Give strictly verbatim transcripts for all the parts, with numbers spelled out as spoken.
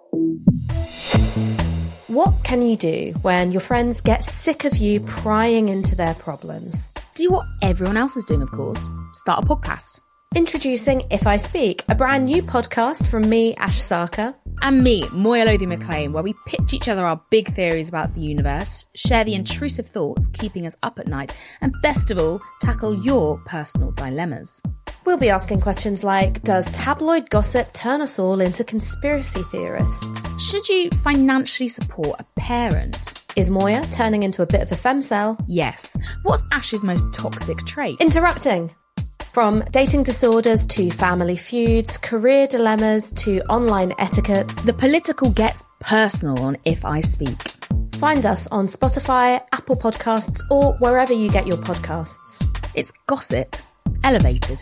What can you do when your friends get sick of you prying into their problems? Do what everyone else is doing, of course. Start a podcast. Introducing If I Speak, a brand new podcast from me, Ash Sarkar. And me, Moya Lothian-McLean, where we pitch each other our big theories about the universe, share the intrusive thoughts keeping us up at night, and best of all, tackle your personal dilemmas. We'll be asking questions like, does tabloid gossip turn us all into conspiracy theorists? Should you financially support a parent? Is Moya turning into a bit of a femcel? Yes. What's Ash's most toxic trait? Interrupting. From dating disorders to family feuds, career dilemmas to online etiquette. The political gets personal on If I Speak. Find us on Spotify, Apple Podcasts, or wherever you get your podcasts. It's gossip elevated.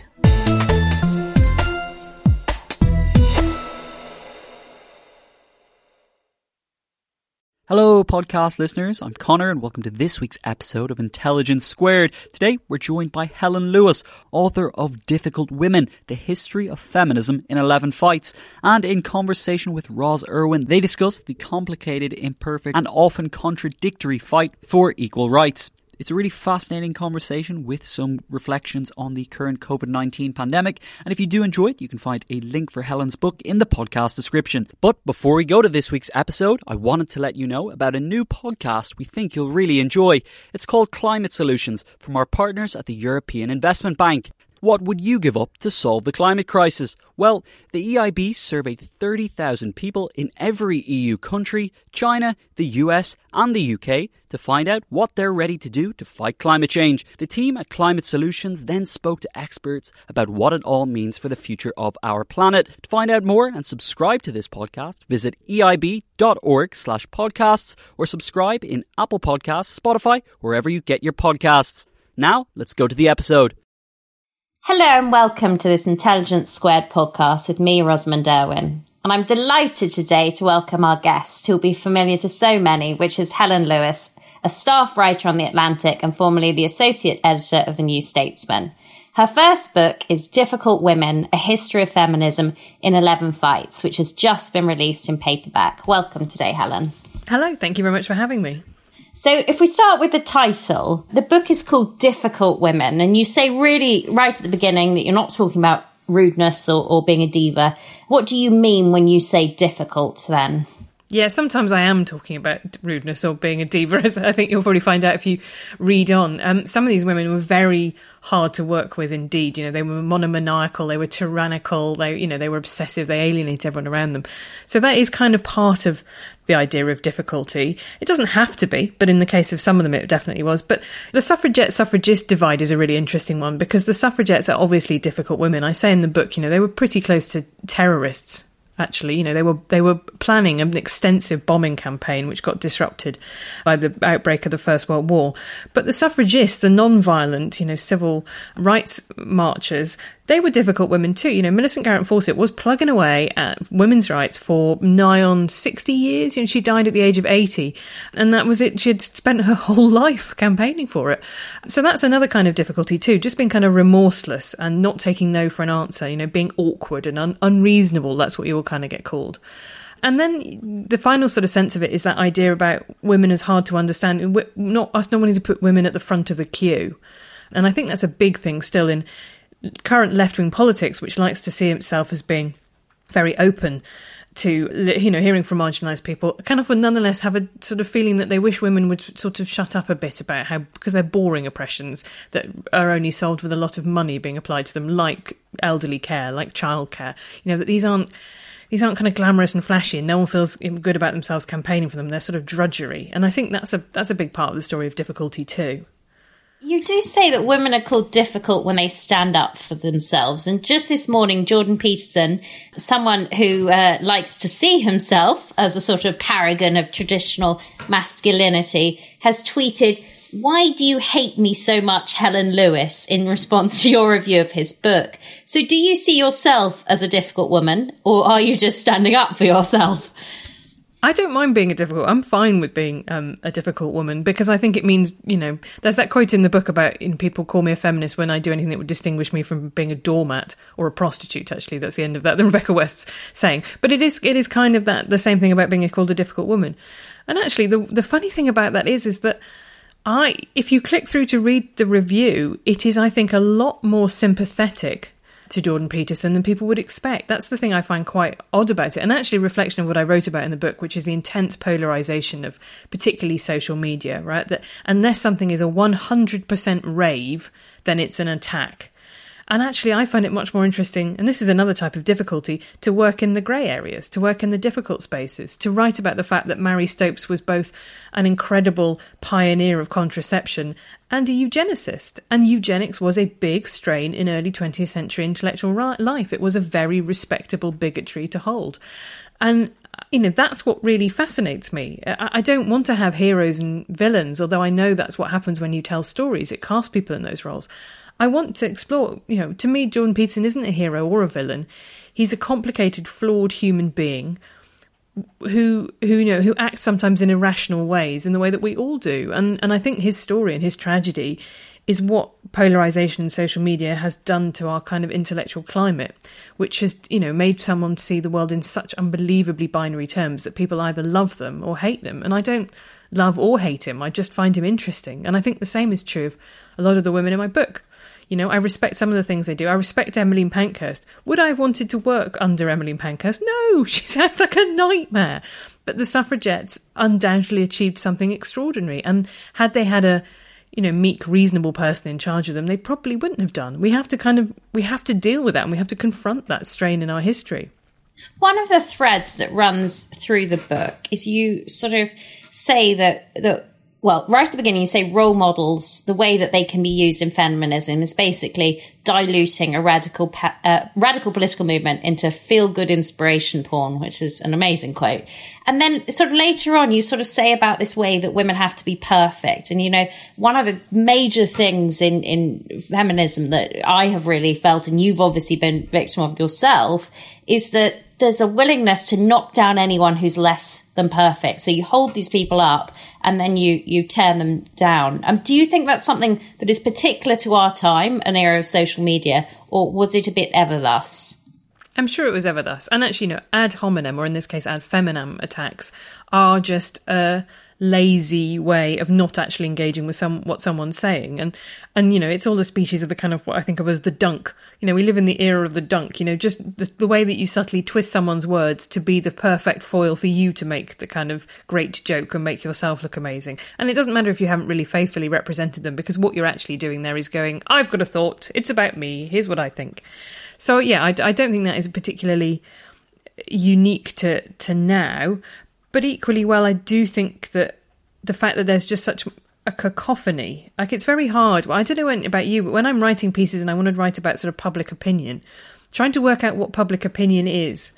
Hello, podcast listeners. I'm Connor, and welcome to this week's episode of Intelligence Squared. Today, we're joined by Helen Lewis, author of Difficult Women, The History of Feminism in eleven Fights. And in conversation with Ros Irwin, they discuss the complicated, imperfect, and often contradictory fight for equal rights. It's a really fascinating conversation with some reflections on the current covid nineteen pandemic. And if you do enjoy it, you can find a link for Helen's book in the podcast description. But before we go to this week's episode, I wanted to let you know about a new podcast we think you'll really enjoy. It's called Climate Solutions from our partners at the European Investment Bank. What would you give up to solve the climate crisis? Well, the E I B surveyed thirty thousand people in every E U country, China, the U S and the U K to find out what they're ready to do to fight climate change. The team at Climate Solutions then spoke to experts about what it all means for the future of our planet. To find out more and subscribe to this podcast, visit eib.org slash podcasts or subscribe in Apple Podcasts, Spotify, wherever you get your podcasts. Now, let's go to the episode. Hello and welcome to this Intelligence Squared podcast with me, Rosamund Irwin. And I'm delighted today to welcome our guest, who'll be familiar to so many, which is Helen Lewis, a staff writer on The Atlantic and formerly the associate editor of The New Statesman. Her first book is Difficult Women, A History of Feminism in eleven Fights, which has just been released in paperback. Welcome today, Helen. Hello, thank you very much for having me. So if we start with the title, the book is called Difficult Women, and you say really right at the beginning that you're not talking about rudeness or, or being a diva. What do you mean when you say difficult then? Yeah, sometimes I am talking about rudeness or being a diva, as I think you'll probably find out if you read on. Um, some of these women were very hard to work with indeed. You know, they were monomaniacal, they were tyrannical, they, you know, they were obsessive, they alienated everyone around them. So that is kind of part of the idea of difficulty. It doesn't have to be, but in the case of some of them, it definitely was. But the suffragette-suffragist divide is a really interesting one because the suffragettes are obviously difficult women. I say in the book, you know, they were pretty close to terrorists. Actually, you know, they were they were planning an extensive bombing campaign which got disrupted by the outbreak of the First World War. But the suffragists, the non-violent, you know, civil rights marchers, they were difficult women too. You know, Millicent Garrett Fawcett was plugging away at women's rights for nigh on sixty years. You know, she died at the age of eighty. And that was it. She'd spent her whole life campaigning for it. So that's another kind of difficulty too, just being kind of remorseless and not taking no for an answer, you know, being awkward and un- unreasonable. That's what you will kind of get called. And then the final sort of sense of it is that idea about women as hard to understand, not us not wanting to put women at the front of the queue. And I think that's a big thing still in current left-wing politics, which likes to see itself as being very open to, you know, hearing from marginalised people, can often nonetheless have a sort of feeling that they wish women would sort of shut up a bit about how, because they're boring oppressions that are only solved with a lot of money being applied to them, like elderly care, like childcare. You know, that these aren't These aren't kind of glamorous and flashy, and no one feels good about themselves campaigning for them. They're sort of drudgery. And I think that's a that's a big part of the story of difficulty too. You do say that women are called difficult when they stand up for themselves. And just this morning, Jordan Peterson, someone who uh, likes to see himself as a sort of paragon of traditional masculinity, has tweeted, "Why do you hate me so much, Helen Lewis?" in response to your review of his book. So do you see yourself as a difficult woman, or are you just standing up for yourself? I don't mind being a difficult. I'm fine with being um, a difficult woman, because I think it means, you know, there's that quote in the book about, you know, people call me a feminist when I do anything that would distinguish me from being a doormat or a prostitute. Actually, that's the end of that. The Rebecca West's saying, but it is it is kind of that the same thing about being called a difficult woman. And actually, the the funny thing about that is is that I, if you click through to read the review, it is, I think, a lot more sympathetic to Jordan Peterson than people would expect. That's the thing I find quite odd about it, and actually a reflection of what I wrote about in the book, which is the intense polarisation of particularly social media, right? That unless something is a one hundred percent rave, then it's an attack. And actually I find it much more interesting, and this is another type of difficulty, to work in the grey areas, to work in the difficult spaces, to write about the fact that Mary Stopes was both an incredible pioneer of contraception and a eugenicist. And eugenics was a big strain in early twentieth century intellectual life. It was a very respectable bigotry to hold. And, you know, that's what really fascinates me. I don't want to have heroes and villains, although I know that's what happens when you tell stories. It casts people in those roles. I want to explore, you know, to me, Jordan Peterson isn't a hero or a villain. He's a complicated, flawed human being who, who you know, who acts sometimes in irrational ways in the way that we all do. And and I think his story and his tragedy is what polarisation in social media has done to our kind of intellectual climate, which has, you know, made someone see the world in such unbelievably binary terms that people either love them or hate them. And I don't love or hate him. I just find him interesting. And I think the same is true of a lot of the women in my book. You know, I respect some of the things they do. I respect Emmeline Pankhurst. Would I have wanted to work under Emmeline Pankhurst? No, she sounds like a nightmare. But the suffragettes undoubtedly achieved something extraordinary. And had they had a, you know, meek, reasonable person in charge of them, they probably wouldn't have done. We have to kind of, we have to deal with that, and we have to confront that strain in our history. One of the threads that runs through the book is you sort of say that, that well, right at the beginning, you say role models, the way that they can be used in feminism is basically diluting a radical uh, radical political movement into feel-good inspiration porn, which is an amazing quote. And then sort of later on, you sort of say about this way that women have to be perfect. And, you know, one of the major things in, in feminism that I have really felt, and you've obviously been victim of yourself, is that there's a willingness to knock down anyone who's less than perfect. So you hold these people up and then you you tear them down. Um, do you think that's something that is particular to our time, an era of social media, or was it a bit ever thus? I'm sure it was ever thus. And actually, you know, ad hominem, or in this case ad feminam attacks, are just a lazy way of not actually engaging with some what someone's saying. And, and you know, it's all a species of the kind of what I think of as the dunk. You know, we live in the era of the dunk, you know, just the, the way that you subtly twist someone's words to be the perfect foil for you to make the kind of great joke and make yourself look amazing. And it doesn't matter if you haven't really faithfully represented them, because what you're actually doing there is going, I've got a thought, it's about me, here's what I think. So, yeah, I, I don't think that is particularly unique to, to now. But equally well, I do think that the fact that there's just such a cacophony, like it's very hard. Well, I don't know about you, but when I'm writing pieces and I want to write about sort of public opinion, trying to work out what public opinion is,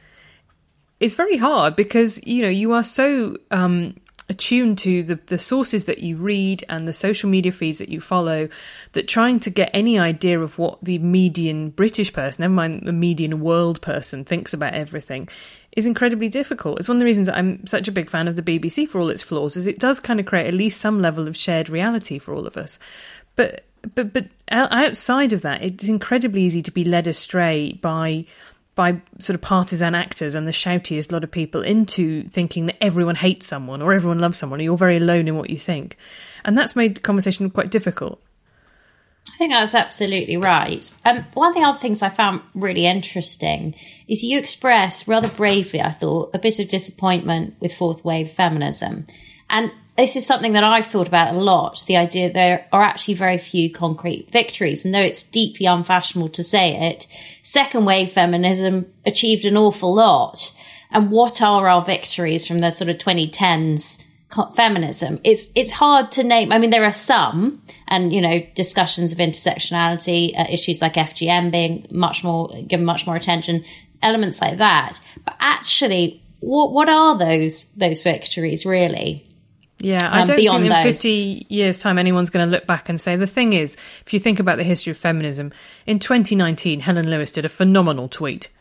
is very hard, because, you know, you are so um, attuned to the, the sources that you read and the social media feeds that you follow, that trying to get any idea of what the median British person, never mind the median world person, thinks about everything is incredibly difficult. It's one of the reasons that I'm such a big fan of the B B C, for all its flaws, is it does kind of create at least some level of shared reality for all of us. But but but outside of that, it's incredibly easy to be led astray by by sort of partisan actors and the shoutiest lot of people into thinking that everyone hates someone or everyone loves someone, or you're very alone in what you think. And that's made the conversation quite difficult. I think that's absolutely right. Um, one thing, other things I found really interesting is you express rather bravely, I thought, a bit of disappointment with fourth wave feminism. And this is something that I've thought about a lot, the idea that there are actually very few concrete victories. And though it's deeply unfashionable to say it, second wave feminism achieved an awful lot. And what are our victories from the sort of twenty tens feminism? It's it's hard to name. I mean, there are some, and, you know, discussions of intersectionality, uh, issues like F G M being much more, given much more attention, elements like that. But actually, what what are those those victories really? Yeah, I um, don't think in those. fifty years' time anyone's going to look back and say, the thing is, if you think about the history of feminism, in twenty nineteen, Helen Lewis did a phenomenal tweet.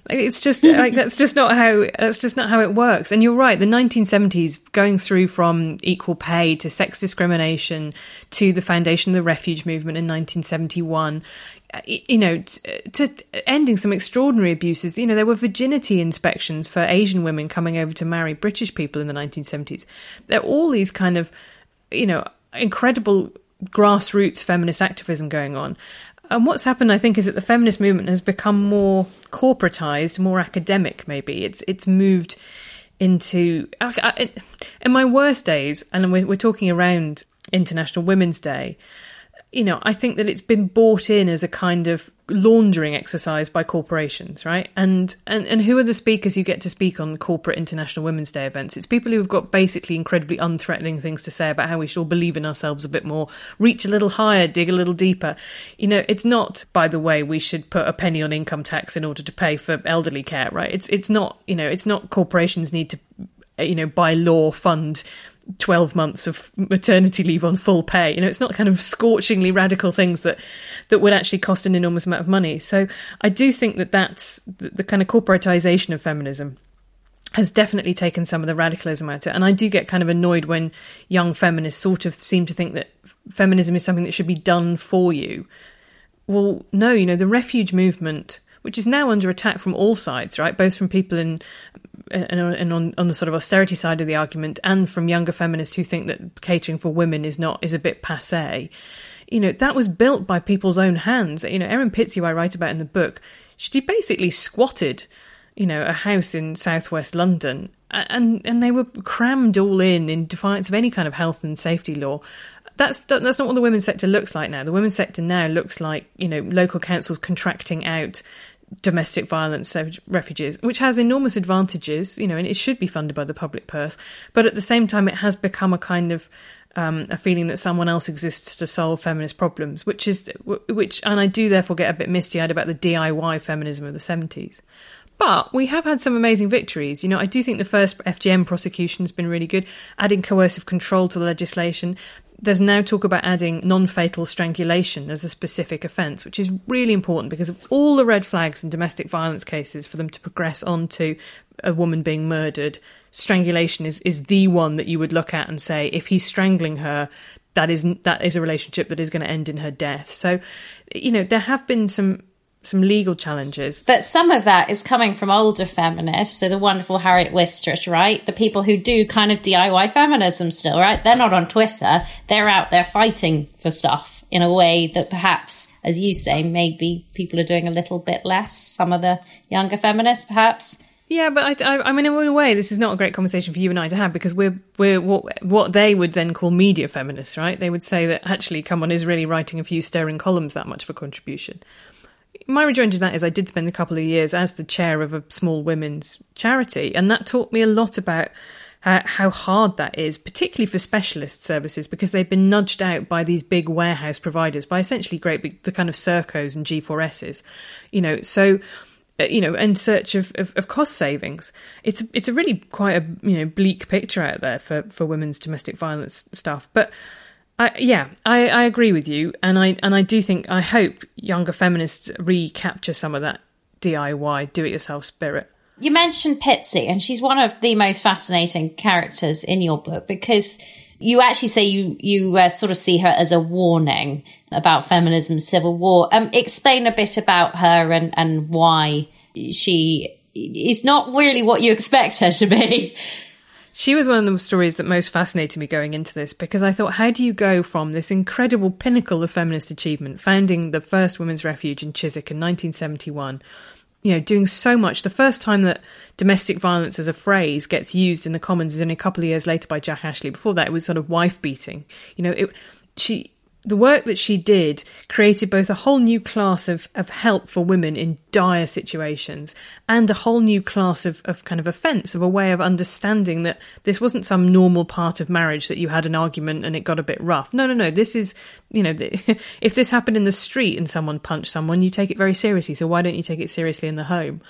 It's just like that's just not how that's just not how it works. And you're right. The nineteen seventies, going through from equal pay to sex discrimination to the foundation of the refuge movement in nineteen seventy-one, you know, to ending some extraordinary abuses. You know, there were virginity inspections for Asian women coming over to marry British people in the nineteen seventies. There are all these kind of, you know, incredible grassroots feminist activism going on. And what's happened, I think, is that the feminist movement has become more corporatized, more academic, maybe. It's it's moved into... I, I, in my worst days, and we're, we're talking around International Women's Day, you know, I think that it's been bought in as a kind of laundering exercise by corporations, right? And, and and who are the speakers who get to speak on corporate International Women's Day events? It's people who have got basically incredibly unthreatening things to say about how we should all believe in ourselves a bit more, reach a little higher, dig a little deeper. You know, it's not, by the way, we should put a penny on income tax in order to pay for elderly care, right? It's it's not, you know, it's not corporations need to, you know, by law fund twelve months of maternity leave on full pay. You know, it's not kind of scorchingly radical things that that would actually cost an enormous amount of money. So I do think that that's the, the kind of corporatization of feminism has definitely taken some of the radicalism out of it. And I do get kind of annoyed when young feminists sort of seem to think that feminism is something that should be done for you. Well, no, you know, the refuge movement, which is now under attack from all sides, right? Both from people in and, and on, on the sort of austerity side of the argument, and from younger feminists who think that catering for women is not is a bit passé. You know, that was built by people's own hands. You know, Erin Pitts, who I write about in the book, she basically squatted, you know, a house in southwest London, and and they were crammed all in in defiance of any kind of health and safety law. That's that's not what the women's sector looks like now. The women's sector now looks like, you know, local councils contracting out domestic violence refuges, which has enormous advantages, you know, and it should be funded by the public purse. But at the same time, it has become a kind of um, a feeling that someone else exists to solve feminist problems, which is which, and I do therefore get a bit misty-eyed about the D I Y feminism of the seventies. But we have had some amazing victories. You know, I do think the first F G M prosecution has been really good, adding coercive control to the legislation. There's now talk about adding non-fatal strangulation as a specific offence, which is really important because of all the red flags in domestic violence cases for them to progress on to a woman being murdered. Strangulation is, is the one that you would look at and say, if he's strangling her, that is, that is a relationship that is going to end in her death. So, you know, there have been some some legal challenges. But some of that is coming from older feminists, so the wonderful Harriet Wistrich, right? The people who do kind of D I Y feminism still, right? They're not on Twitter. They're out there fighting for stuff in a way that perhaps, as you say, maybe people are doing a little bit less. Some of the younger feminists, perhaps. Yeah, but I, I, I mean, in a way, this is not a great conversation for you and I to have, because we're we're what what they would then call media feminists, right? They would say that actually, come on, is really writing a few stirring columns that much of a contribution. My rejoinder to that is I did spend a couple of years as the chair of a small women's charity, and that taught me a lot about uh, how hard that is, particularly for specialist services, because they've been nudged out by these big warehouse providers, by essentially great big, the kind of Sercos and G four S's, you know, so, uh, you know, in search of, of, of cost savings. It's it's a really quite a, you know, bleak picture out there for, for women's domestic violence stuff. But I, yeah, I, I agree with you, and I and I do think, I hope younger feminists recapture some of that D I Y, do-it-yourself spirit. You mentioned Pitsy, and she's one of the most fascinating characters in your book, because you actually say you you uh, sort of see her as a warning about feminism's civil war. Um, explain a bit about her and, and why she is not really what you expect her to be. She was one of the stories that most fascinated me going into this, because I thought, how do you go from this incredible pinnacle of feminist achievement, founding the first women's refuge in Chiswick in nineteen seventy-one, you know, doing so much. The first time that domestic violence as a phrase gets used in the Commons is only a couple of years later by Jack Ashley. Before that, it was sort of wife beating. You know, it, she... The work that she did created both a whole new class of, of help for women in dire situations, and a whole new class of, of kind of offence, of a way of understanding that this wasn't some normal part of marriage that you had an argument and it got a bit rough. No, no, no. This is, you know, the, if this happened in the street and someone punched someone, you take it very seriously. So why don't you take it seriously in the home?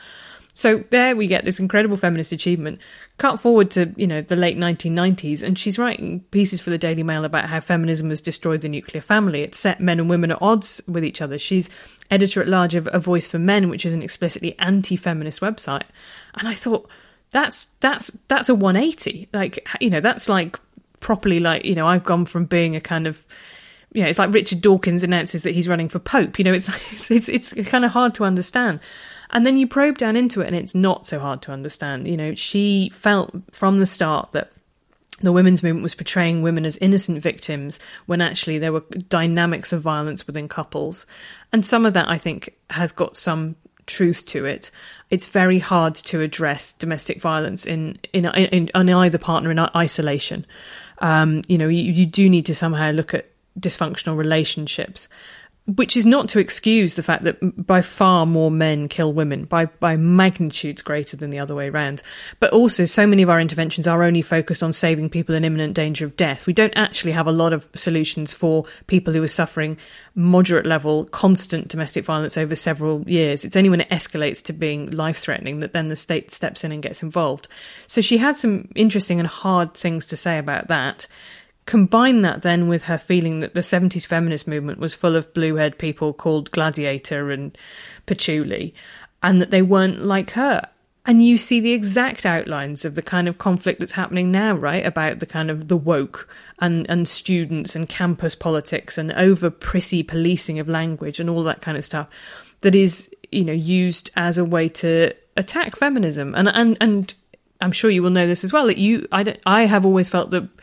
So there we get this incredible feminist achievement. Cut forward to, you know, the late nineteen nineties, and she's writing pieces for the Daily Mail about how feminism has destroyed the nuclear family. It's set men and women at odds with each other. She's editor-at-large of A Voice for Men, which is an explicitly anti-feminist website. And I thought, that's that's that's a one eighty. Like, you know, that's like properly like, you know, I've gone from being a kind of, you know, it's like Richard Dawkins announces that he's running for Pope. You know, it's it's it's, it's kind of hard to understand. And then you probe down into it and it's not so hard to understand. You know, she felt from the start that the women's movement was portraying women as innocent victims when actually there were dynamics of violence within couples. And some of that, I think, has got some truth to it. It's very hard to address domestic violence in in, in, in either partner in isolation. Um, you know, you, you do need to somehow look at dysfunctional relationships, which is not to excuse the fact that by far more men kill women, by by magnitudes greater than the other way around. But also, so many of our interventions are only focused on saving people in imminent danger of death. We don't actually have a lot of solutions for people who are suffering moderate level, constant domestic violence over several years. It's only when it escalates to being life-threatening that then the state steps in and gets involved. So she had some interesting and hard things to say about that. Combine that then with her feeling that the seventies feminist movement was full of blue-haired people called Gladiator and Patchouli, and that they weren't like her. And you see the exact outlines of the kind of conflict that's happening now, right? About the kind of the woke and, and students and campus politics and over prissy policing of language and all that kind of stuff that is, you know, used as a way to attack feminism. And and and I'm sure you will know this as well. That you, I don't, I have always felt that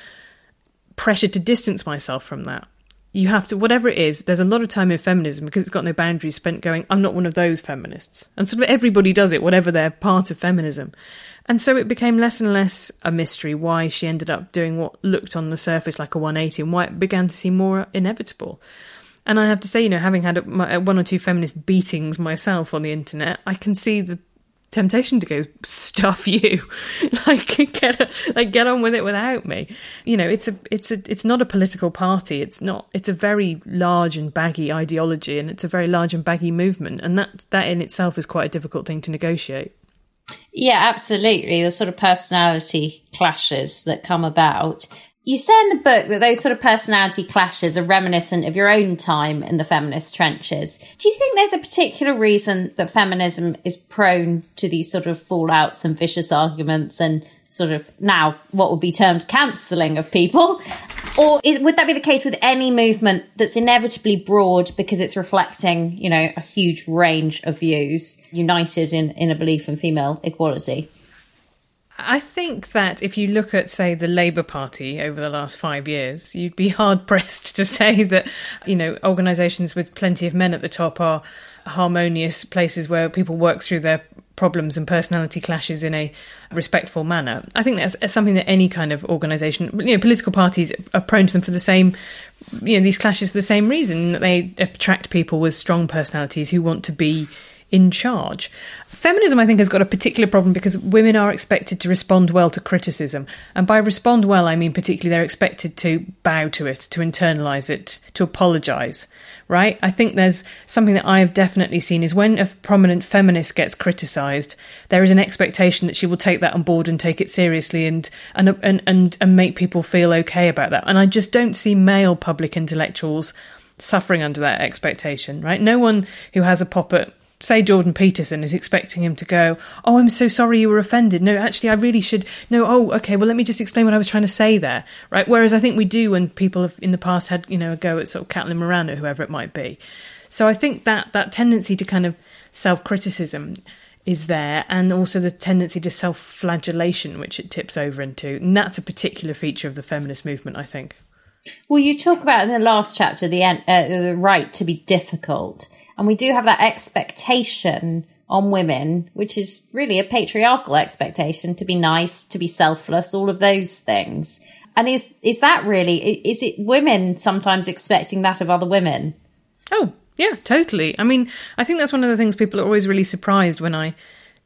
pressure to distance myself from that. You have to, whatever it is, there's a lot of time in feminism, because it's got no boundaries, spent going, I'm not one of those feminists. And sort of everybody does it, whatever their part of feminism. And so it became less and less a mystery why she ended up doing what looked on the surface like a one eighty, and why it began to seem more inevitable. And I have to say, you know, having had a, one or two feminist beatings myself on the internet, I can see the temptation to go, stuff you, like get like get on with it without me. You know, it's a it's a it's not a political party. It's not. It's a very large and baggy ideology, and it's a very large and baggy movement, and that that in itself is quite a difficult thing to negotiate. Yeah, absolutely. The sort of personality clashes that come about. You say in the book that those sort of personality clashes are reminiscent of your own time in the feminist trenches. Do you think there's a particular reason that feminism is prone to these sort of fallouts and vicious arguments and sort of now what would be termed cancelling of people? Or is, would that be the case with any movement that's inevitably broad because it's reflecting, you know, a huge range of views united in, in a belief in female equality? I think that if you look at, say, the Labour Party over the last five years, you'd be hard-pressed to say that, you know, organisations with plenty of men at the top are harmonious places where people work through their problems and personality clashes in a respectful manner. I think that's something that any kind of organisation, you know, political parties are prone to them for the same, you know, these clashes for the same reason, that they attract people with strong personalities who want to be in charge. Feminism, I think, has got a particular problem because women are expected to respond well to criticism. And by respond well, I mean particularly they're expected to bow to it, to internalise it, to apologise, right? I think there's something that I have definitely seen is when a prominent feminist gets criticised, there is an expectation that she will take that on board and take it seriously and and and and, and make people feel okay about that. And I just don't see male public intellectuals suffering under that expectation, right? No one who has a pop at, say, Jordan Peterson is expecting him to go, oh, I'm so sorry you were offended. No, actually, I really should. No, oh, okay, well, let me just explain what I was trying to say there, right? Whereas I think we do when people have in the past had, you know, a go at sort of Caitlin Moran or whoever it might be. So I think that that tendency to kind of self-criticism is there, and also the tendency to self-flagellation, which it tips over into. And that's a particular feature of the feminist movement, I think. Well, you talk about in the last chapter the, uh, the right to be difficult. And we do have that expectation on women, which is really a patriarchal expectation to be nice, to be selfless, all of those things. And is is that really, is it women sometimes expecting that of other women? Oh, yeah, totally. I mean, I think that's one of the things people are always really surprised when I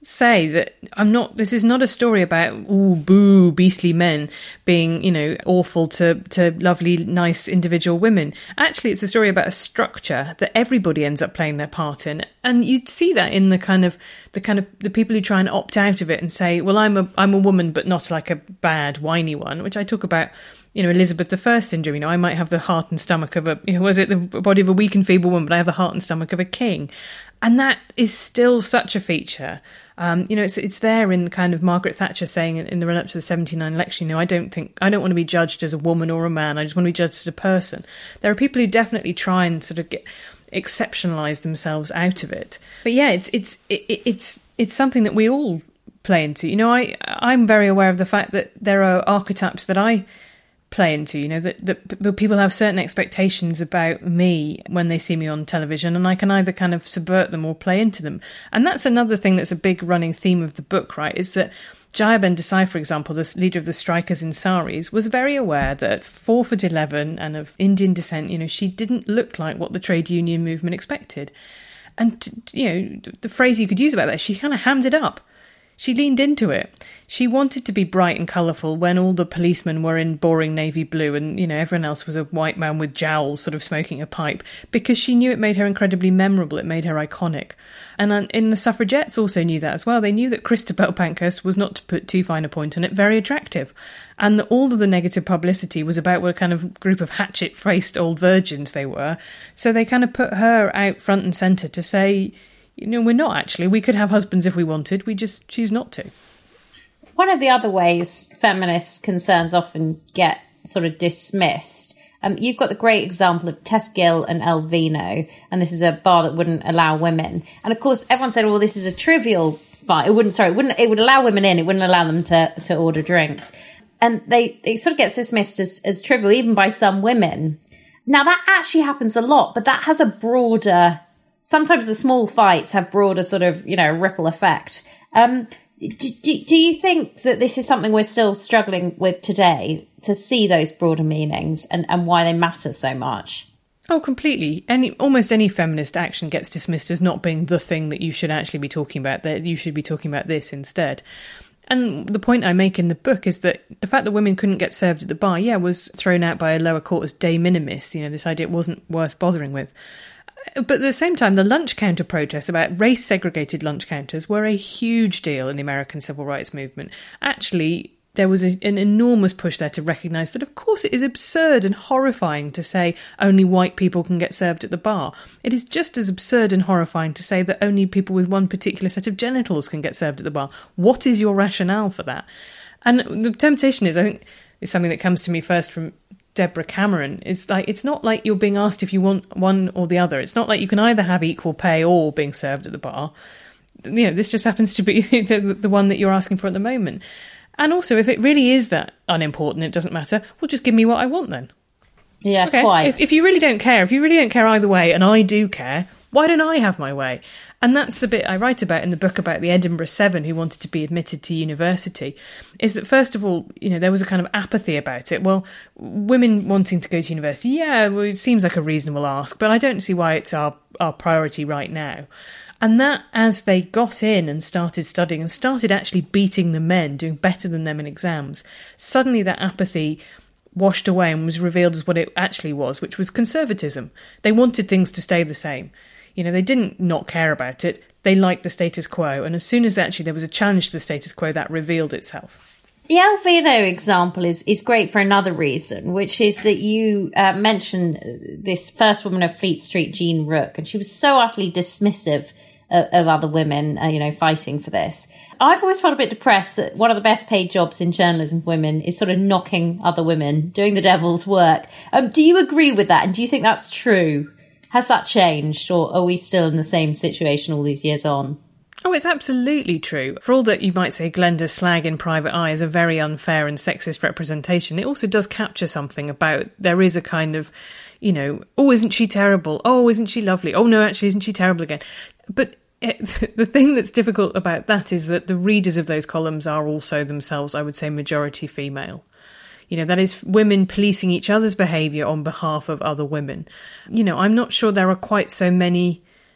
say that I'm not, this is not a story about, ooh, boo, beastly men being, you know, awful to, to lovely, nice individual women. Actually, it's a story about a structure that everybody ends up playing their part in. And you'd see that in the kind of, the kind of, the people who try and opt out of it and say, well, I'm a, I'm a woman, but not like a bad, whiny one, which I talk about, you know, Elizabeth the First syndrome. You know, I might have the heart and stomach of a, you know, was it the body of a weak and feeble woman, but I have the heart and stomach of a king. And that is still such a feature. Um, you know, it's it's there in kind of Margaret Thatcher saying in, in the run-up to the seventy-nine election, you know, I don't think, I don't want to be judged as a woman or a man, I just want to be judged as a person. There are people who definitely try and sort of get exceptionalise themselves out of it. But yeah, it's it's it, it's it's something that we all play into. You know, I I'm very aware of the fact that there are archetypes that I play into, you know, that, that people have certain expectations about me when they see me on television, and I can either kind of subvert them or play into them. And that's another thing that's a big running theme of the book, right, is that Jaya Ben Desai, for example, the leader of the strikers in Saris, was very aware that at four foot eleven and of Indian descent, you know, she didn't look like what the trade union movement expected. And, you know, the phrase you could use about that, she kind of hammed it up. She leaned into it. She wanted to be bright and colourful when all the policemen were in boring navy blue and, you know, everyone else was a white man with jowls sort of smoking a pipe, because she knew it made her incredibly memorable. It made her iconic. And in the suffragettes also knew that as well. They knew that Christabel Pankhurst was, not to put too fine a point on it, very attractive. And that all of the negative publicity was about what kind of group of hatchet-faced old virgins they were. So they kind of put her out front and centre to say, you know, we're not actually. We could have husbands if we wanted. We just choose not to. One of the other ways feminist concerns often get sort of dismissed, um, you've got the great example of Tess Gill and El Vino, and this is a bar that wouldn't allow women. And of course, everyone said, well, this is a trivial bar. It wouldn't, sorry, it wouldn't, it would allow women in. It wouldn't allow them to, to order drinks. And they, it sort of gets dismissed as, as trivial, even by some women. Now, that actually happens a lot, but that has a broader... Sometimes the small fights have broader sort of, you know, ripple effect. Um, do, do, do you think that this is something we're still struggling with today, to see those broader meanings and, and why they matter so much? Oh, completely. Any almost any feminist action gets dismissed as not being the thing that you should actually be talking about, that you should be talking about this instead. And the point I make in the book is that the fact that women couldn't get served at the bar, yeah, was thrown out by a lower court as de minimis, you know, this idea it wasn't worth bothering with. But at the same time, the lunch counter protests about race-segregated lunch counters were a huge deal in the American civil rights movement. Actually, there was a, an enormous push there to recognise that, of course, it is absurd and horrifying to say only white people can get served at the bar. It is just as absurd and horrifying to say that only people with one particular set of genitals can get served at the bar. What is your rationale for that? And the temptation is, I think, is something that comes to me first from Deborah Cameron, is like, it's not like you're being asked if you want one or the other. It's not like you can either have equal pay or being served at the bar. You know, this just happens to be the, the one that you're asking for at the moment. And also, if it really is that unimportant, it doesn't matter, well, just give me what I want then. Yeah, okay. Quite. If, if you really don't care, if you really don't care either way, and I do care, why don't I have my way? And that's the bit I write about in the book about the Edinburgh Seven who wanted to be admitted to university, is that first of all, you know, there was a kind of apathy about it. Well, women wanting to go to university, yeah, well, it seems like a reasonable ask, but I don't see why it's our, our priority right now. And that, as they got in and started studying and started actually beating the men, doing better than them in exams, suddenly that apathy washed away and was revealed as what it actually was, which was conservatism. They wanted things to stay the same. You know, they didn't not care about it. They liked the status quo. And as soon as actually there was a challenge to the status quo, that revealed itself. The El Vino example is, is great for another reason, which is that you uh, mentioned this first woman of Fleet Street, Jean Rook, and she was so utterly dismissive of, of other women, uh, you know, fighting for this. I've always felt a bit depressed that one of the best paid jobs in journalism for women is sort of knocking other women, doing the devil's work. Um, do you agree with that? And do you think that's true? Has that changed, or are we still in the same situation all these years on? Oh, it's absolutely true. For all that you might say Glenda's slag in Private Eye is a very unfair and sexist representation, it also does capture something about, there is a kind of, you know, oh, isn't she terrible? Oh, isn't she lovely? Oh, no, actually, isn't she terrible again? But it, the thing that's difficult about that is that the readers of those columns are also themselves, I would say, majority female. You know, that is women policing each other's behaviour on behalf of other women. You know, I'm not sure there are quite so many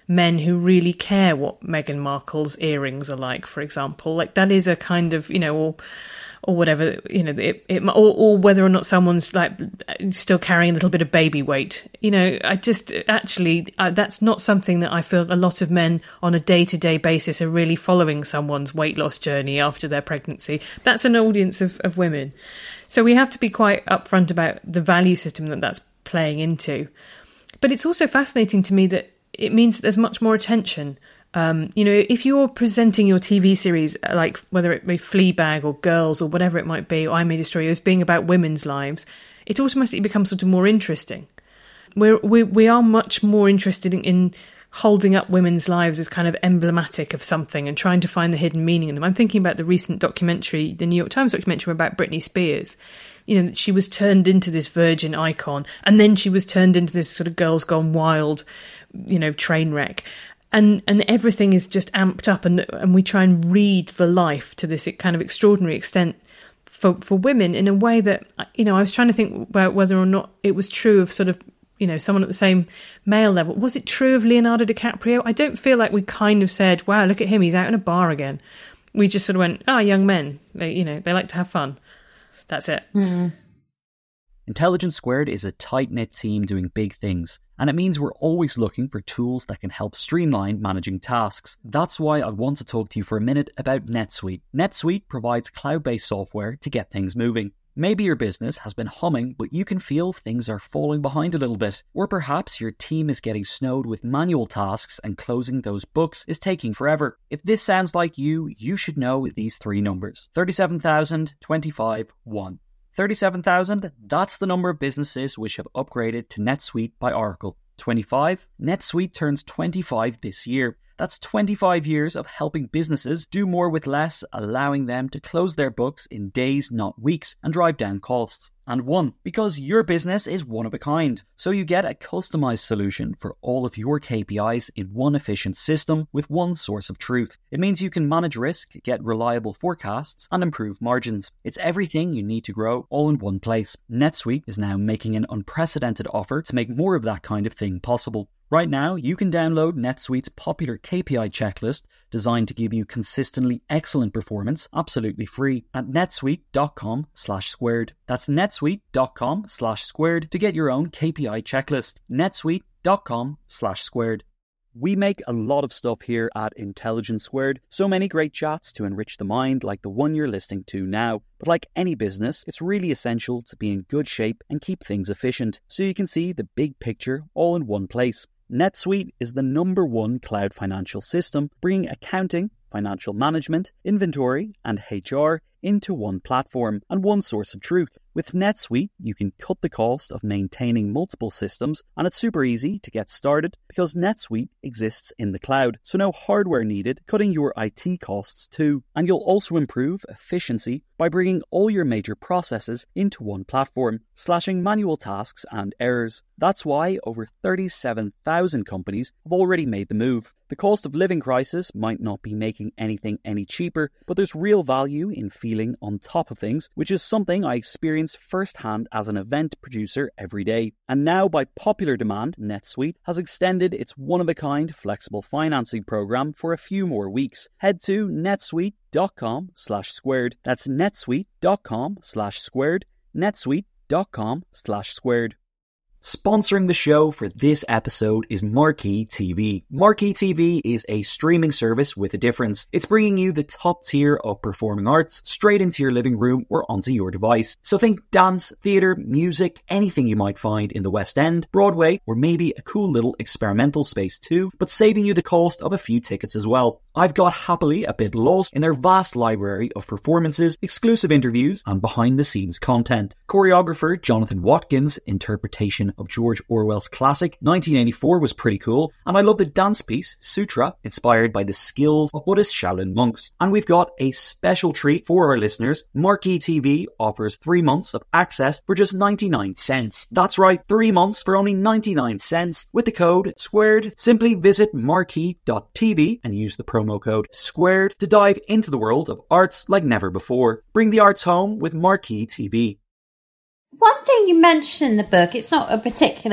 men who really care what Meghan Markle's earrings are like, for example. Like, that is a kind of, you know, or or whatever, you know, it, it or, or whether or not someone's like still carrying a little bit of baby weight. You know, I just actually, uh, that's not something that I feel a lot of men on a day-to-day basis are really following someone's weight loss journey after their pregnancy. That's an audience of, of women. So we have to be quite upfront about the value system that that's playing into. But it's also fascinating to me that it means that there's much more attention. Um, you know, if you're presenting your T V series, like whether it be Fleabag or Girls or whatever it might be, or I May Destroy You, as being about women's lives, it automatically becomes sort of more interesting. We're, we we are much more interested in, in holding up women's lives as kind of emblematic of something and trying to find the hidden meaning in them. I'm thinking about the recent documentary, the New York Times documentary about Britney Spears. You know, she was turned into this virgin icon, and then she was turned into this sort of Girls Gone Wild, you know, train wreck. And and everything is just amped up, and and we try and read the life to this kind of extraordinary extent for, for women in a way that, you know, I was trying to think about whether or not it was true of sort of, you know, someone at the same male level. Was it true of Leonardo DiCaprio? I don't feel like we kind of said, wow, look at him, he's out in a bar again. We just sort of went, ah, oh, young men, they, you know, they like to have fun. That's it. Mm. Intelligence Squared is a tight-knit team doing big things, and it means we're always looking for tools that can help streamline managing tasks. That's why I want to talk to you for a minute about NetSuite. NetSuite provides cloud-based software to get things moving. Maybe your business has been humming, but you can feel things are falling behind a little bit. Or perhaps your team is getting snowed with manual tasks and closing those books is taking forever. If this sounds like you, you should know these three numbers. thirty-seven thousand, twenty-five, one. thirty-seven thousand, that's the number of businesses which have upgraded to NetSuite by Oracle. twenty-five, NetSuite turns twenty-five this year. That's twenty-five years of helping businesses do more with less, allowing them to close their books in days, not weeks, and drive down costs. And one, because your business is one of a kind. So you get a customized solution for all of your K P Is in one efficient system with one source of truth. It means you can manage risk, get reliable forecasts, and improve margins. It's everything you need to grow all in one place. NetSuite is now making an unprecedented offer to make more of that kind of thing possible. Right now, you can download NetSuite's popular K P I checklist designed to give you consistently excellent performance absolutely free at netsuite.com slash squared. That's netsuite.com slash squared to get your own K P I checklist. netsuite.com slash squared. We make a lot of stuff here at Intelligence Squared, so many great chats to enrich the mind like the one you're listening to now. But like any business, it's really essential to be in good shape and keep things efficient, so you can see the big picture all in one place. NetSuite is the number one cloud financial system, bringing accounting, financial management, inventory, and H R into one platform and one source of truth. With NetSuite, you can cut the cost of maintaining multiple systems, and it's super easy to get started because NetSuite exists in the cloud, so no hardware needed, cutting your I T costs too. And you'll also improve efficiency by bringing all your major processes into one platform, slashing manual tasks and errors. That's why over thirty-seven thousand companies have already made the move. The cost of living crisis might not be making anything any cheaper, but there's real value in feeling on top of things, which is something I experience firsthand as an event producer every day. And now, by popular demand, NetSuite has extended its one-of-a-kind flexible financing program for a few more weeks. Head to netsuite.com slash squared. That's netsuite.com slash squared. netsuite.com slash squared. Sponsoring the show for this episode is Marquee T V. Marquee T V is a streaming service with a difference. It's bringing you the top tier of performing arts straight into your living room or onto your device. So think dance, theatre, music, anything you might find in the West End, Broadway, or maybe a cool little experimental space too, but saving you the cost of a few tickets as well. I've got happily a bit lost in their vast library of performances, exclusive interviews, and behind-the-scenes content. Choreographer Jonathan Watkins' interpretation of George Orwell's classic nineteen eighty-four was pretty cool, and I love the dance piece Sutra, inspired by the skills of Buddhist Shaolin monks. And we've got a special treat for our listeners. Marquee T V offers three months of access for just ninety-nine cents. That's right, three months for only ninety-nine cents with the code SQUARED. Simply visit marquee dot t v and use the promo code SQUARED to dive into the world of arts like never before. Bring the arts home with Marquee T V. One thing you mentioned in the book, it's not a particular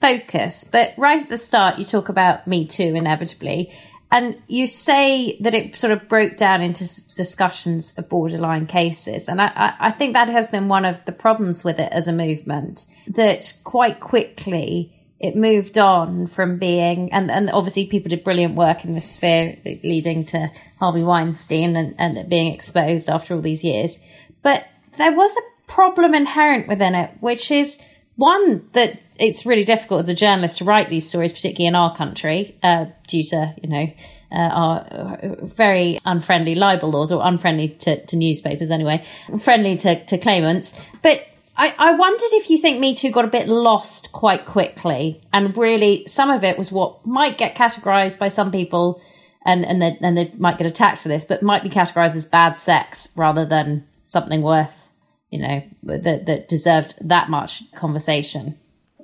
focus. But right at the start, you talk about Me Too, inevitably. And you say that it sort of broke down into discussions of borderline cases. And I, I think that has been one of the problems with it as a movement, that quite quickly it moved on from being, and, and obviously people did brilliant work in this sphere leading to Harvey Weinstein and, and it being exposed after all these years. But there was a problem inherent within it, which is one, that it's really difficult as a journalist to write these stories, particularly in our country, uh, due to, you know, uh, our very unfriendly libel laws, or unfriendly to, to newspapers anyway, friendly to, to claimants. But I, I wondered if you think Me Too got a bit lost quite quickly, and really some of it was what might get categorised by some people, and, and, they, and they might get attacked for this, but might be categorised as bad sex rather than something worth, you know, that, that deserved that much conversation.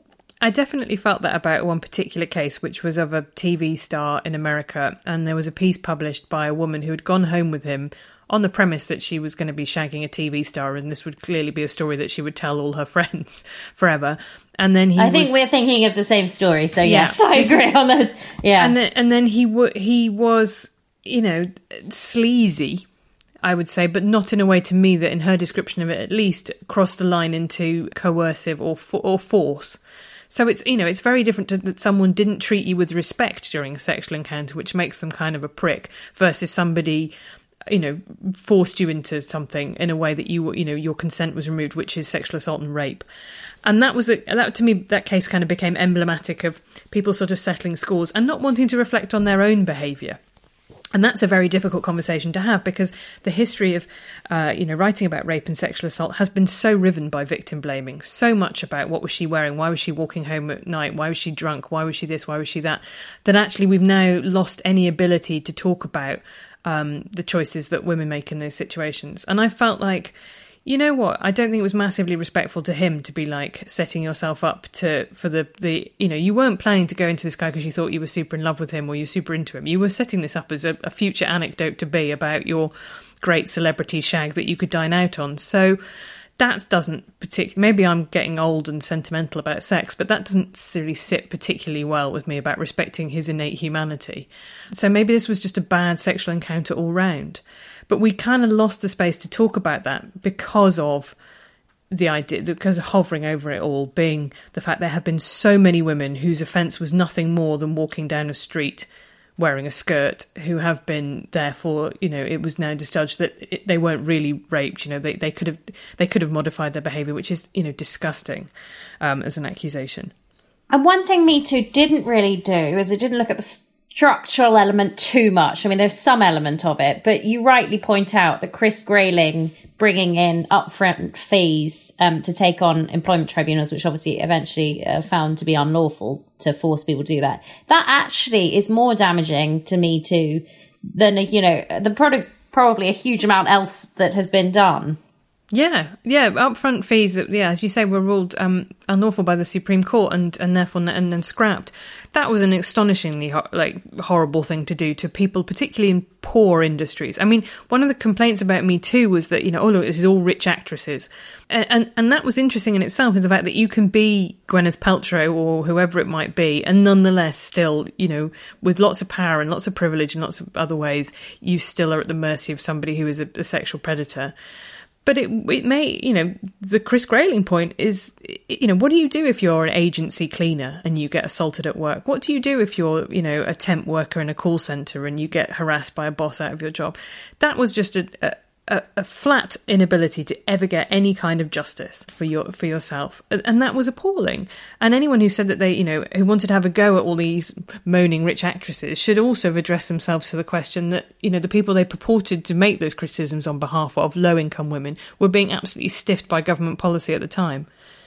I definitely felt that about one particular case, which was of a T V star in America. And there was a piece published by a woman who had gone home with him on the premise that she was going to be shagging a T V star. And this would clearly be a story that she would tell all her friends forever. And then he I think was, we're thinking of the same story. So yeah, yes, I agree on this. Yeah. And then, and then he, w- he was, you know, sleazy, I would say, but not in a way to me that, in her description of it at least, crossed the line into coercive or fo- or force. So it's, you know, it's very different to that someone didn't treat you with respect during a sexual encounter, which makes them kind of a prick, versus somebody, you know, forced you into something in a way that you, you know, your consent was removed, which is sexual assault and rape. And that was, a, that to me, that case kind of became emblematic of people sort of settling scores and not wanting to reflect on their own behaviour. And that's a very difficult conversation to have, because the history of, uh, you know, writing about rape and sexual assault has been so riven by victim blaming, so much about what was she wearing, why was she walking home at night, why was she drunk, why was she this, why was she that, that actually we've now lost any ability to talk about um, the choices that women make in those situations. And I felt like, you know what, I don't think it was massively respectful to him to be like setting yourself up to for the, the you know, you weren't planning to go into this guy because you thought you were super in love with him or you were super into him. You were setting this up as a, a future anecdote to be about your great celebrity shag that you could dine out on. So that doesn't particularly, maybe I'm getting old and sentimental about sex, but that doesn't really sit particularly well with me about respecting his innate humanity. So maybe this was just a bad sexual encounter all round. But we kind of lost the space to talk about that because of the idea, because of hovering over it all being the fact there have been so many women whose offence was nothing more than walking down a street wearing a skirt, who have been therefore, you know, it was now discharged that it, they weren't really raped. You know, they, they could have they could have modified their behaviour, which is, you know, disgusting um, as an accusation. And one thing Me Too didn't really do is it didn't look at the structural element too much. I mean, there's some element of it, but you rightly point out that Chris Grayling bringing in upfront fees um, to take on employment tribunals, which obviously eventually uh, found to be unlawful to force people to do that. That actually is more damaging to Me Too than, you know, the product, probably a huge amount else that has been done. Yeah, yeah, upfront fees that, yeah, as you say, were ruled um, unlawful by the Supreme Court and, and therefore and then scrapped. That was an astonishingly ho- like horrible thing to do to people, particularly in poor industries. I mean, one of the complaints about Me Too was that, you know, oh look, this is all rich actresses, and, and and that was interesting in itself, is the fact that you can be Gwyneth Paltrow or whoever it might be, and nonetheless still, you know, with lots of power and lots of privilege and lots of other ways, you still are at the mercy of somebody who is a, a sexual predator. But it it may, you know, the Chris Grayling point is, you know, what do you do if you're an agency cleaner and you get assaulted at work? What do you do if you're, you know, a temp worker in a call centre and you get harassed by a boss out of your job? That was just a, a, a flat inability to ever get any kind of justice for your for yourself. And that was appalling. And anyone who said that they, you know, who wanted to have a go at all these moaning rich actresses should also have addressed themselves to the question that, you know, the people they purported to make those criticisms on behalf of, low-income women, were being absolutely stiffed by government policy at the time.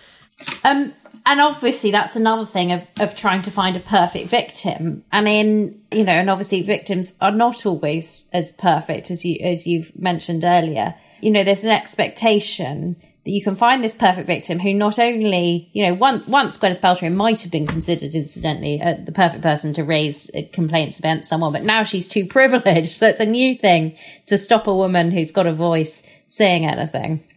Um, and obviously that's another thing of, of trying to find a perfect victim. And in, you know, and obviously victims are not always as perfect as you, as you've mentioned earlier. You know, there's an expectation that you can find this perfect victim who not only, you know, once, once Gwyneth Paltrow might have been considered, incidentally, uh, the perfect person to raise uh, complaints against someone, but now she's too privileged. So it's a new thing to stop a woman who's got a voice saying anything.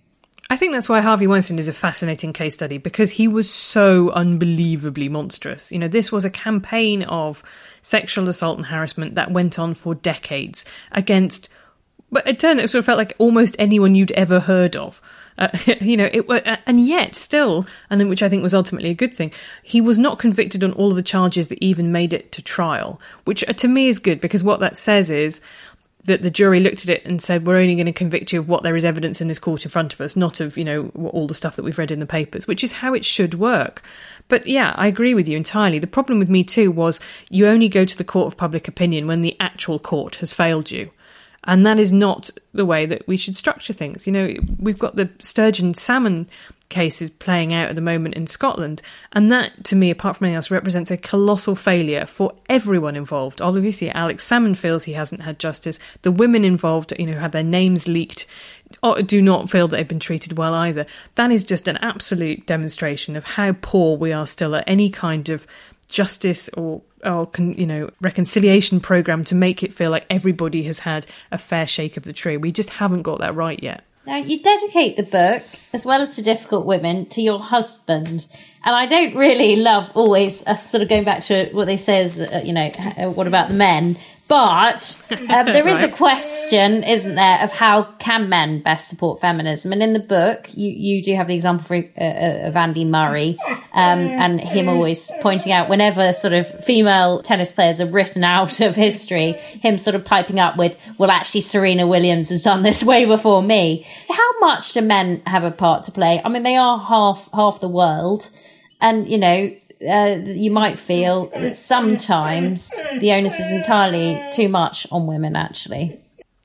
I think that's why Harvey Weinstein is a fascinating case study, because he was so unbelievably monstrous. You know, this was a campaign of sexual assault and harassment that went on for decades against, but it turned out it sort of felt like almost anyone you'd ever heard of. Uh, you know, it uh, and yet still, and then which I think was ultimately a good thing, he was not convicted on all of the charges that even made it to trial, which uh, to me is good, because what that says is that the jury looked at it and said, we're only going to convict you of what there is evidence in this court in front of us, not of, you know, all the stuff that we've read in the papers, which is how it should work. But yeah, I agree with you entirely. The problem with Me Too was you only go to the court of public opinion when the actual court has failed you. And that is not the way that we should structure things. You know, we've got the sturgeon salmon cases playing out at the moment in Scotland. And that, to me, apart from anything else, represents a colossal failure for everyone involved. Obviously, Alex Salmon feels he hasn't had justice. The women involved, you know, had their names leaked, do not feel that they've been treated well either. That is just an absolute demonstration of how poor we are still at any kind of justice or or you know reconciliation program to make it feel like everybody has had a fair shake of the tree. We just haven't got that right yet. Now, you dedicate the book, as well as to Difficult Women, to your husband. And I don't really love always uh, sort of going back to what they say is, uh, you know, uh, what about the men? But um, there is right. a question, isn't there, of how can men best support feminism? And in the book, you, you do have the example for, uh, of Andy Murray um, and him always pointing out whenever sort of female tennis players are written out of history, him sort of piping up with, well, actually, Serena Williams has done this way before me. How much do men have a part to play? I mean, they are half half the world. And, you know, Uh, you might feel that sometimes the onus is entirely too much on women, actually.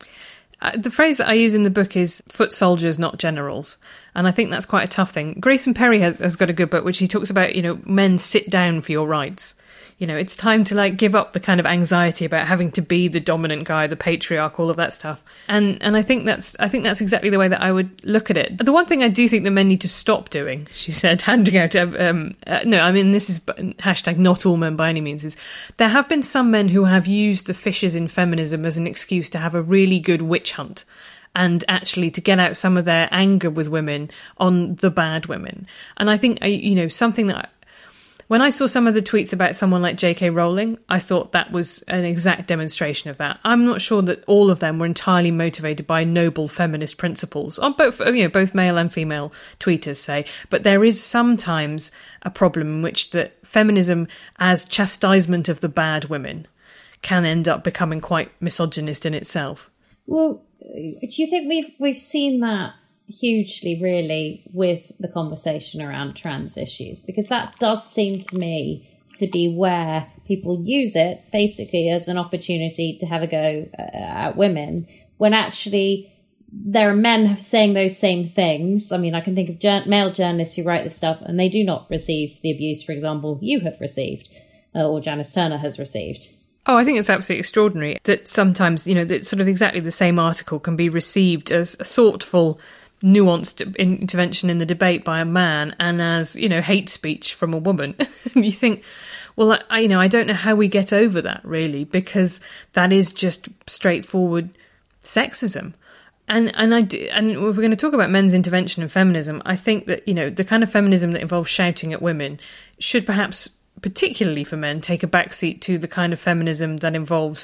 Uh, the phrase that I use in the book is foot soldiers, not generals. And I think that's quite a tough thing. Grayson Perry has, has got a good book, which he talks about, you know, men sit down for your rights. You know, it's time to like give up the kind of anxiety about having to be the dominant guy, the patriarch, all of that stuff. And and I think that's I think that's exactly the way that I would look at it. The one thing I do think that men need to stop doing, she said, handing out, um, uh, no, I mean, this is hashtag not all men by any means, is there have been some men who have used the fissures in feminism as an excuse to have a really good witch hunt and actually to get out some of their anger with women on the bad women. And I think, you know, something that... I, When I saw some of the tweets about someone like J K Rowling, I thought that was an exact demonstration of that. I'm not sure that all of them were entirely motivated by noble feminist principles, on both, you know, both male and female tweeters say. But there is sometimes a problem in which the feminism as chastisement of the bad women can end up becoming quite misogynist in itself. Well, do you think we've we've seen that hugely, really, with the conversation around trans issues? Because that does seem to me to be where people use it basically as an opportunity to have a go uh, at women, when actually there are men saying those same things. I mean, I can think of jour- male journalists who write this stuff and they do not receive the abuse, for example, you have received uh, or Janice Turner has received. Oh, I think it's absolutely extraordinary that sometimes, you know, that sort of exactly the same article can be received as a thoughtful, nuanced intervention in the debate by a man and as, you know, hate speech from a woman. You think, well, I, you know, I don't know how we get over that, really, because that is just straightforward sexism. And and I do, and if we're going to talk about men's intervention in feminism, I think that, you know, the kind of feminism that involves shouting at women should perhaps, particularly for men, take a backseat to the kind of feminism that involves,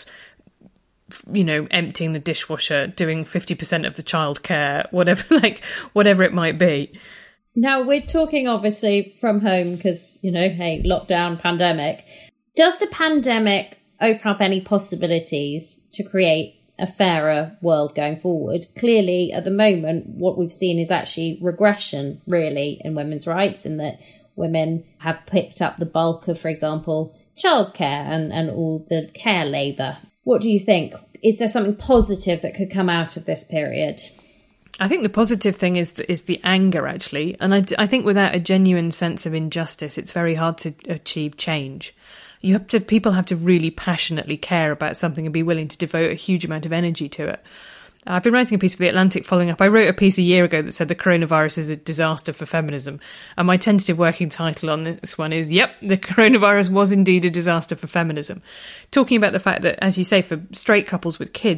you know, emptying the dishwasher, doing fifty percent of the childcare, whatever, like, whatever it might be. Now, we're talking obviously from home because, you know, hey, lockdown, pandemic. Does the pandemic open up any possibilities to create a fairer world going forward? Clearly, at the moment, what we've seen is actually regression, really, in women's rights, in that women have picked up the bulk of, for example, childcare and, and all the care labour. What do you think? Is there something positive that could come out of this period? I think the positive thing is the, is the anger, actually. And I, I think without a genuine sense of injustice, it's very hard to achieve change. You have to, people have to really passionately care about something and be willing to devote a huge amount of energy to it. I've been writing a piece for The Atlantic following up. I wrote a piece a year ago that said the coronavirus is a disaster for feminism. And my tentative working title on this one is, yep, the coronavirus was indeed a disaster for feminism. Talking about the fact that, as you say, for straight couples with kids,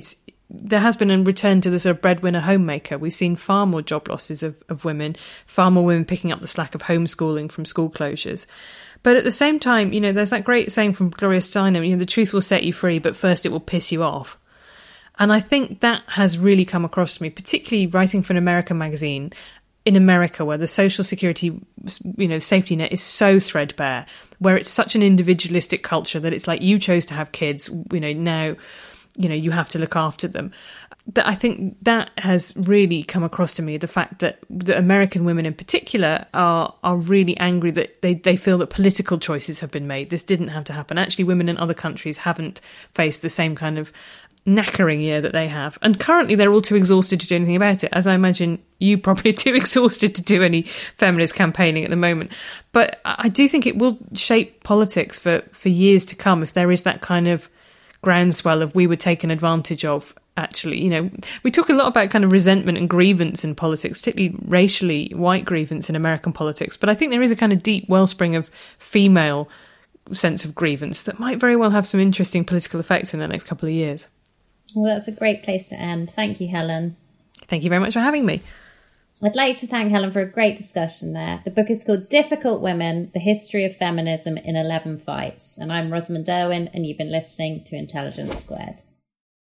there has been a return to the sort of breadwinner homemaker. We've seen far more job losses of, of women, far more women picking up the slack of homeschooling from school closures. But at the same time, you know, there's that great saying from Gloria Steinem, you know, the truth will set you free, but first it will piss you off. And I think that has really come across to me, particularly writing for an American magazine in America, where the social security, you know, safety net is so threadbare, where it's such an individualistic culture that it's like, you chose to have kids, you know, now, you know, you have to look after them. That I think that has really come across to me, the fact that the American women in particular are are really angry that they, they feel that political choices have been made. This didn't have to happen. Actually, women in other countries haven't faced the same kind of knackering year that they have. And currently they're all too exhausted to do anything about it, as I imagine you probably are too exhausted to do any feminist campaigning at the moment. But I do think it will shape politics for, for years to come if there is that kind of groundswell of we were taken advantage of. Actually, you know, we talk a lot about kind of resentment and grievance in politics, particularly racially white grievance in American politics. But I think there is a kind of deep wellspring of female sense of grievance that might very well have some interesting political effects in the next couple of years. Well, that's a great place to end. Thank you, Helen. Thank you very much for having me. I'd like to thank Helen for a great discussion there. The book is called Difficult Women, The History of Feminism in eleven Fights. And I'm Rosamund Irwin, and you've been listening to Intelligence Squared.